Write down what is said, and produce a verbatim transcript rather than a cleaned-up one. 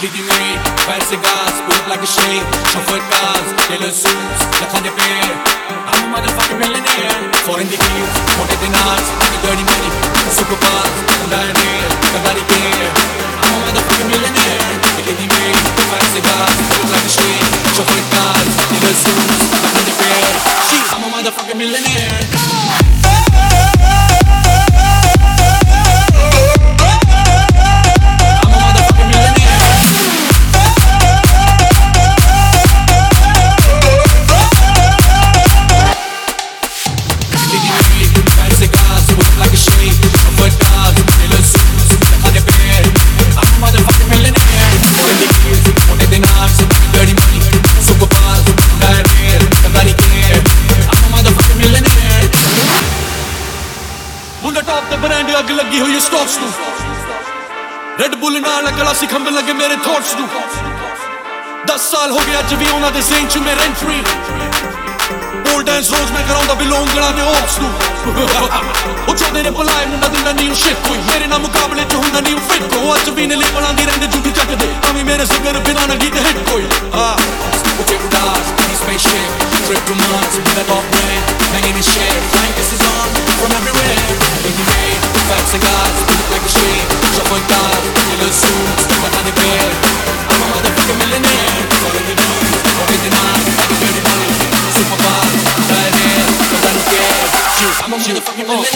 Lidi me, fancy gas, pull up like a shade. Chauffeur cars, tailor suits, the Khandepe. I'm a motherfucking millionaire. Foreign the deals, wanted in arts, the dirty money. Super cars, diarrhea, the body care. I'm a motherfucking millionaire. Lidi me, fancy gas, pull up like a shade. Chauffeur cars, tailor suits, the Khandepe. I'm a motherfucking millionaire. अग लगी हुई stocks नू red bull नाल गला सी खंबे लगे मेरे thoughts नू दस साल हो गए अज भी उन्हां दे ज़हन च मेरे एंट्री पोल डांस रोज मैं कराउंदा बिलोंग गला दे ऑप्स नू ओ चोदे ने बुलाए मुंडा दिंदा न्यू शिट कोई मेरे ना मुकाबले च हुंदा न्यू फिट को अज भी ने लेवलां दी रहिंदे झूठी जग दे अमी मेरे सिंगर बिना ना गीत हिट कोई हां ओ take dance the spaceship trip to Mars with a top brand hanging in shit like this is on from everywhere Lady May fat cigars look like a shit chauffeur cars tailor suits the Khandepe I'm a motherfucking millionaire foreign the news wanted in arts like a dirty money super bar diarrhea cause I don't care shoot I'm a motherfucking millionaire